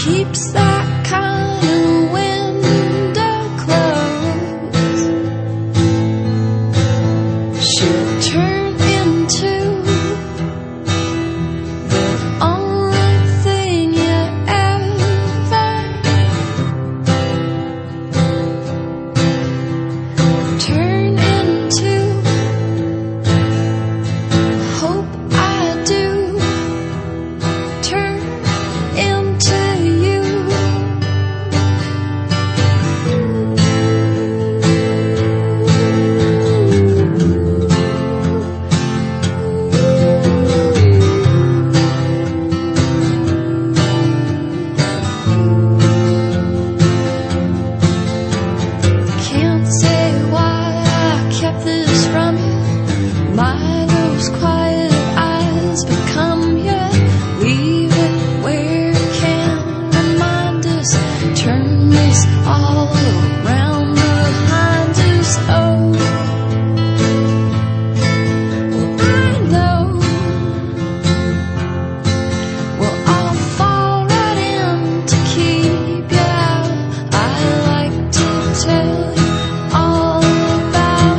keeps that kind of window closed. She'll turn into the only thing you ever turn into. Hope I do turn into you. Can't say why I kept this from you. My those quiet eyes become you. Leave it where it can remind us. Turn this all around behind us. Oh, I know. Well, I'll fall right in to keep you out. I like to tell you all about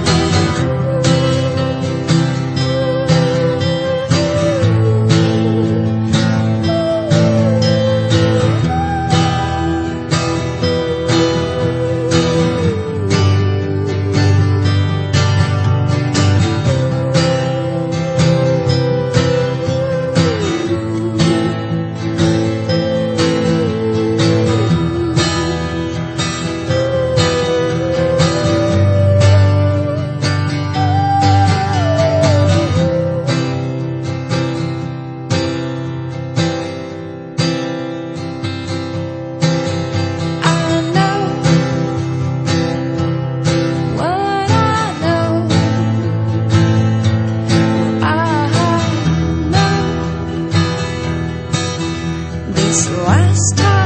this last time.